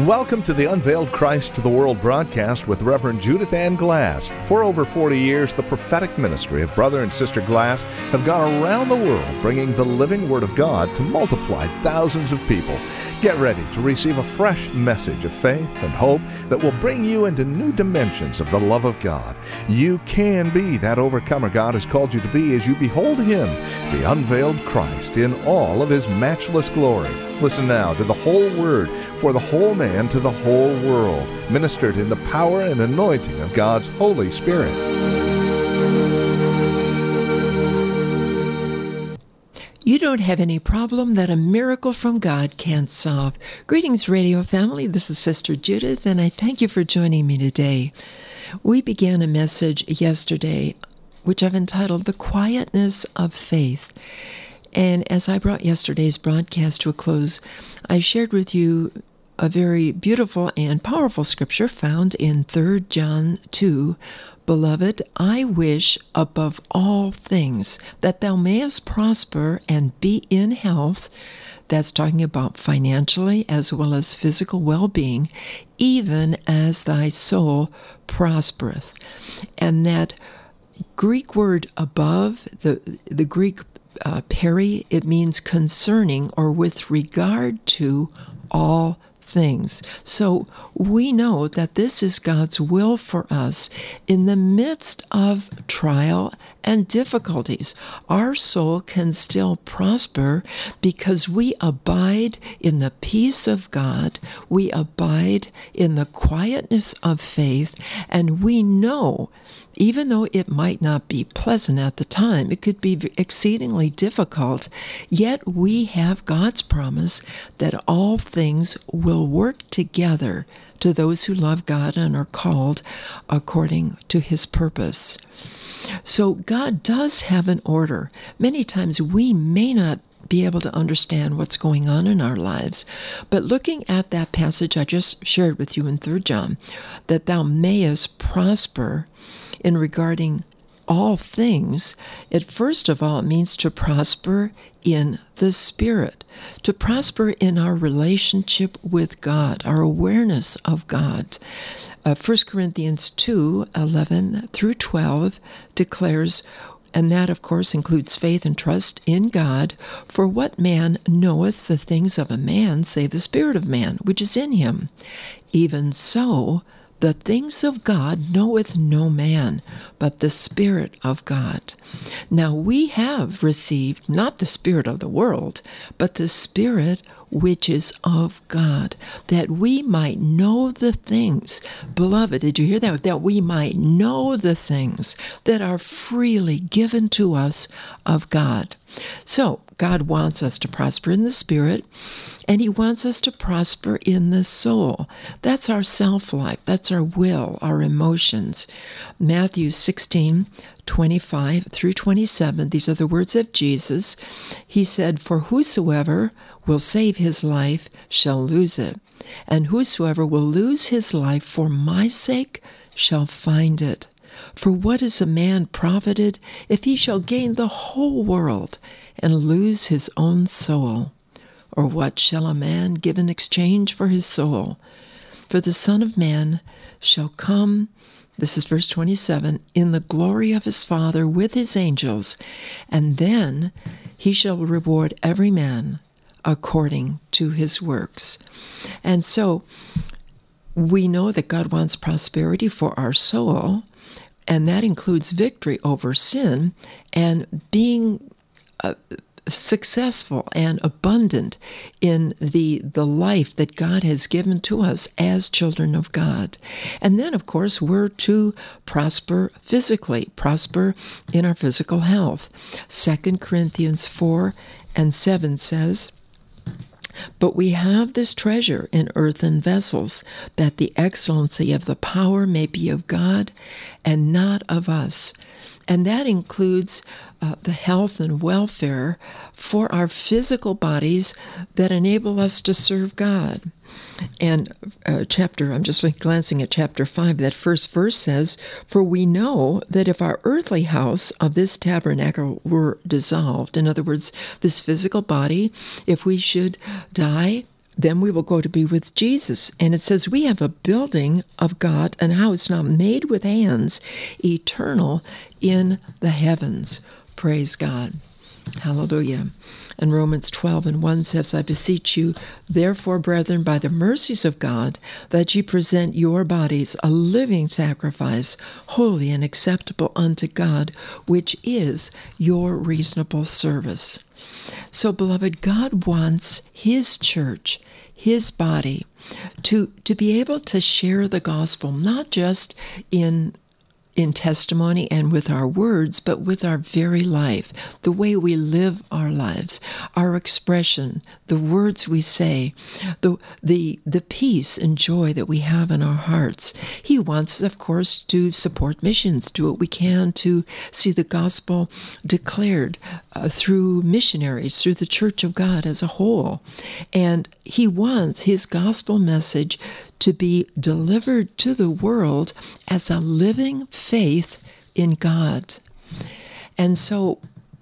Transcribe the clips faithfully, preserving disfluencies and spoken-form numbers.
Welcome to the Unveiled Christ to the World broadcast with Reverend Judith Ann Glass. For over forty years, the prophetic ministry of Brother and Sister Glass have gone around the world bringing the living Word of God to multiply thousands of people. Get ready to receive a fresh message of faith and hope that will bring you into new dimensions of the love of God. You can be that overcomer God has called you to be as you behold Him, the unveiled Christ, in all of His matchless glory. Listen now to the whole Word for the whole man to the whole world, ministered in the power and anointing of God's Holy Spirit. You don't have any problem that a miracle from God can't solve. Greetings, radio family. This is Sister Judith, and I thank you for joining me today. We began a message yesterday, which I've entitled The Quietness of Faith. And as I brought yesterday's broadcast to a close, I shared with you a very beautiful and powerful scripture found in Third John two. Beloved, I wish above all things that thou mayest prosper and be in health. That's talking about financially as well as physical well-being, even as thy soul prospereth. And that Greek word above, the, the Greek Uh, peri, it means concerning or with regard to all things. So we know that this is God's will for us in the midst of trial and difficulties. Our soul can still prosper because we abide in the peace of God, we abide in the quietness of faith, and we know, even though it might not be pleasant at the time, it could be exceedingly difficult, yet we have God's promise that all things will work together to those who love God and are called according to His purpose. So God does have an order. Many times we may not be able to understand what's going on in our lives. But looking at that passage I just shared with you in Third John, that thou mayest prosper in regarding all things, it first of all means to prosper in the Spirit, to prosper in our relationship with God, our awareness of God. Uh, First Corinthians two, eleven through twelve declares, and that, of course, includes faith and trust in God. For what man knoweth the things of a man, save the spirit of man, which is in him? Even so, the things of God knoweth no man, but the Spirit of God. Now we have received not the spirit of the world, but the Spirit which is of God, that we might know the things. Beloved, did you hear that? That we might know the things that are freely given to us of God. So, God wants us to prosper in the Spirit, and He wants us to prosper in the soul. That's our self-life. That's our will, our emotions. Matthew sixteen, twenty-five through twenty-seven, these are the words of Jesus. He said, For whosoever will save his life shall lose it, and whosoever will lose his life for my sake shall find it. For what is a man profited if he shall gain the whole world and lose his own soul? Or what shall a man give in exchange for his soul? For the Son of Man shall come, this is verse twenty-seven, in the glory of his Father with his angels, and then he shall reward every man according to his works. And so we know that God wants prosperity for our soul, and that includes victory over sin and being uh, successful and abundant in the the life that God has given to us as children of God. And then, of course, we're to prosper physically, prosper in our physical health. Second Corinthians four and seven says, But we have this treasure in earthen vessels, that the excellency of the power may be of God and not of us. And that includes uh, the health and welfare for our physical bodies that enable us to serve God. And uh, chapter, I'm just like glancing at chapter five, that first verse says, For we know that if our earthly house of this tabernacle were dissolved, in other words, this physical body, if we should die, then we will go to be with Jesus. And it says we have a building of God, an house not made with hands, eternal in the heavens. Praise God. Hallelujah. And Romans twelve and one says, I beseech you, therefore, brethren, by the mercies of God, that ye present your bodies a living sacrifice, holy and acceptable unto God, which is your reasonable service. So, beloved, God wants his church, his body, to, to be able to share the gospel, not just in in testimony and with our words, but with our very life, the way we live our lives, our expression, the words we say, the the the peace and joy that we have in our hearts. He wants us, of course, to support missions, do what we can to see the gospel declared uh, through missionaries, through the Church of God as a whole. And he wants his gospel message to be delivered to the world as a living faith in God. And so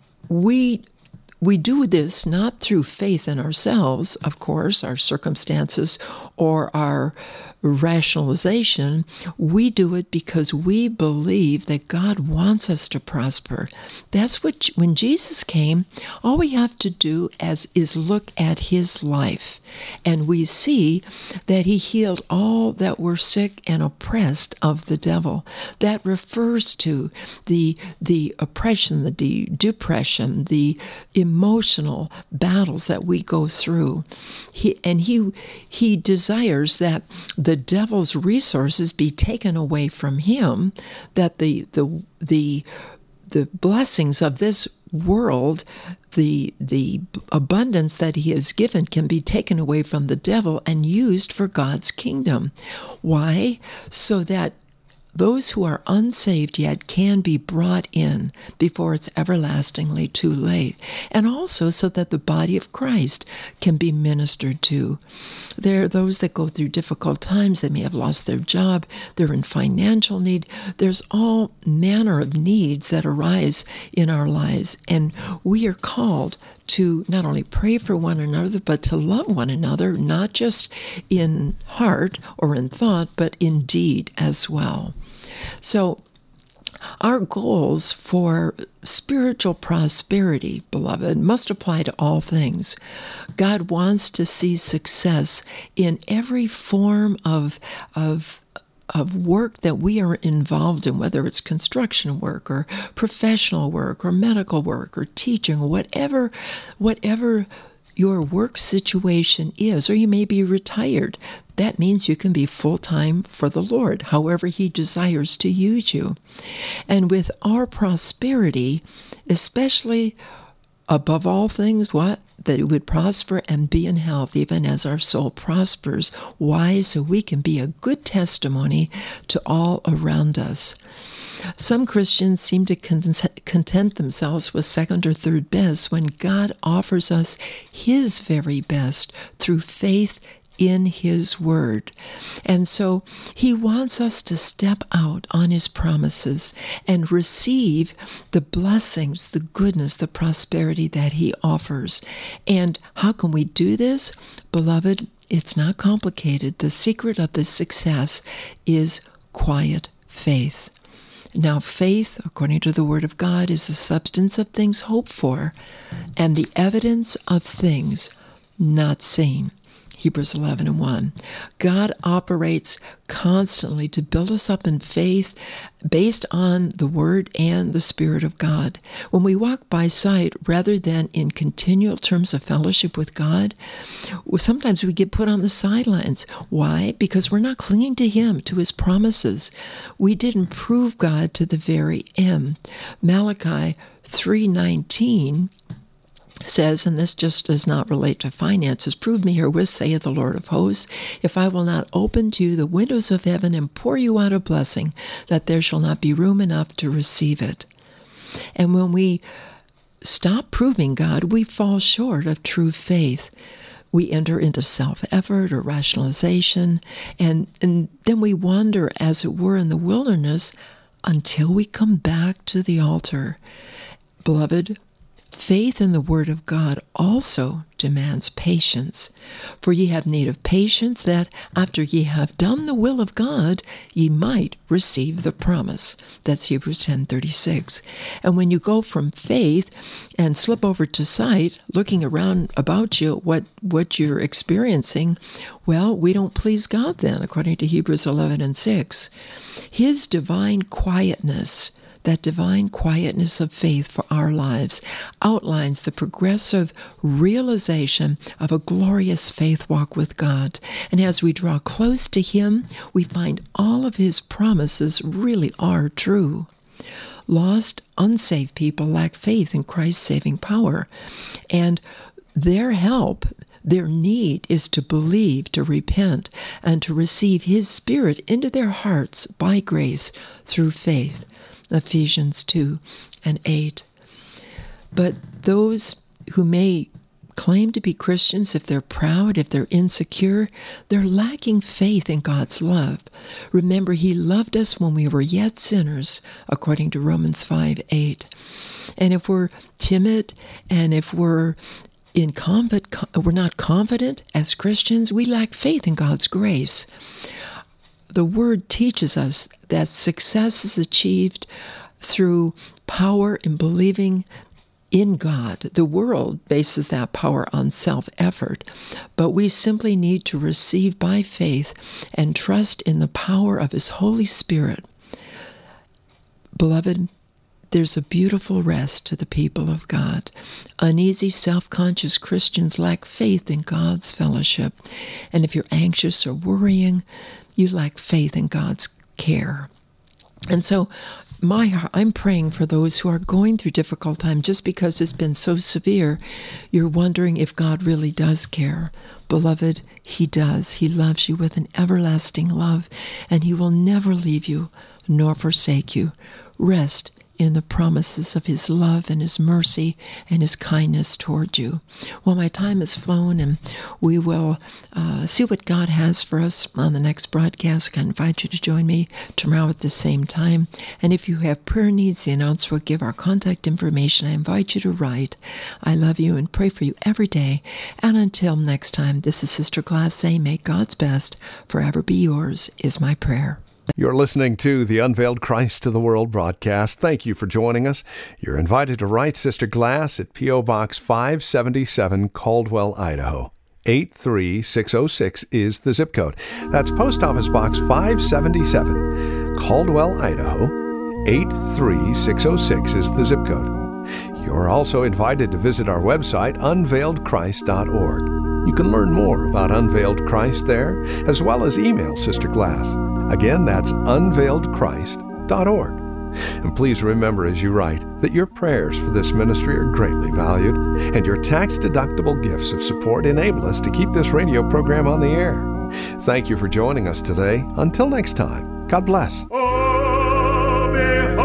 we we do this not through faith in ourselves, of course, our circumstances or our rationalization. We do it because we believe that God wants us to prosper. That's what, when Jesus came, all we have to do as is look at his life, and we see that he healed all that were sick and oppressed of the devil. That refers to the the oppression, the de- depression, the emotional battles that we go through. He, and he he desires that the devil's resources be taken away from him, that the the the the blessings of this world, the the abundance that he has given, can be taken away from the devil and used for God's kingdom. Why? So that those who are unsaved yet can be brought in before it's everlastingly too late, and also so that the body of Christ can be ministered to. There are those that go through difficult times. They may have lost their job. They're in financial need. There's all manner of needs that arise in our lives, and we are called to not only pray for one another, but to love one another, not just in heart or in thought, but in deed as well. So our goals for spiritual prosperity, beloved, must apply to all things. God wants to see success in every form of of of work that we are involved in, whether it's construction work or professional work or medical work or teaching, or whatever, whatever your work situation is, or you may be retired. That means you can be full-time for the Lord, however he desires to use you. And with our prosperity, especially above all things, what? That it would prosper and be in health, even as our soul prospers. Why? So we can be a good testimony to all around us. Some Christians seem to content themselves with second or third best when God offers us his very best through faith in his word. And so he wants us to step out on his promises and receive the blessings, the goodness, the prosperity that he offers. And how can we do this? Beloved, it's not complicated. The secret of the success is quiet faith. Now, faith, according to the Word of God, is the substance of things hoped for and the evidence of things not seen. Hebrews eleven and one. God operates constantly to build us up in faith based on the Word and the Spirit of God. When we walk by sight rather than in continual terms of fellowship with God, sometimes we get put on the sidelines. Why? Because we're not clinging to him, to his promises. We didn't prove God to the very end. Malachi three nineteen says, and this just does not relate to finances, prove me herewith, saith the Lord of hosts, if I will not open to you the windows of heaven and pour you out a blessing, that there shall not be room enough to receive it. And when we stop proving God, we fall short of true faith. We enter into self-effort or rationalization, and, and then we wander, as it were, in the wilderness until we come back to the altar. Beloved, Faith in the Word of God also demands patience. For ye have need of patience, that after ye have done the will of God, ye might receive the promise. That's Hebrews ten thirty-six. And when you go from faith and slip over to sight, looking around about you, what, what you're experiencing, well, we don't please God then, according to Hebrews eleven and six. His divine quietness, that divine quietness of faith for our lives, outlines the progressive realization of a glorious faith walk with God. And as we draw close to Him, we find all of His promises really are true. Lost, unsaved people lack faith in Christ's saving power, and their help, their need is to believe, to repent, and to receive His Spirit into their hearts by grace through faith. Ephesians two and eight. But those who may claim to be Christians, if they're proud, if they're insecure, they're lacking faith in God's love. Remember, He loved us when we were yet sinners, according to Romans five eight. And if we're timid, and if we're incompetent, we're not confident as Christians, we lack faith in God's grace. The Word teaches us that success is achieved through power in believing in God. The world bases that power on self-effort, but we simply need to receive by faith and trust in the power of His Holy Spirit. Beloved, there's a beautiful rest to the people of God. Uneasy, self-conscious Christians lack faith in God's fellowship. And if you're anxious or worrying, you lack faith in God's care. And so my I'm praying for those who are going through difficult times. Just because it's been so severe, you're wondering if God really does care. Beloved, He does. He loves you with an everlasting love, and He will never leave you nor forsake you. Rest in the promises of His love and His mercy and His kindness toward you. Well, my time has flown, and we will uh, see what God has for us on the next broadcast. I invite you to join me tomorrow at the same time. And if you have prayer needs, the announcer will give our contact information. I invite you to write. I love you and pray for you every day. And until next time, this is Sister Glass saying, may God's best forever be yours, is my prayer. You're listening to the Unveiled Christ to the World broadcast. Thank you for joining us. You're invited to write Sister Glass at P O. Box five seventy-seven, Caldwell, Idaho. eight three six oh six is the zip code. That's Post Office Box five seventy-seven, Caldwell, Idaho. eight three six oh six is the zip code. You're also invited to visit our website, unveiled christ dot org. You can learn more about Unveiled Christ there, as well as email Sister Glass. Again, that's unveiled christ dot org. And please remember as you write that your prayers for this ministry are greatly valued, and your tax-deductible gifts of support enable us to keep this radio program on the air. Thank you for joining us today. Until next time, God bless. Oh,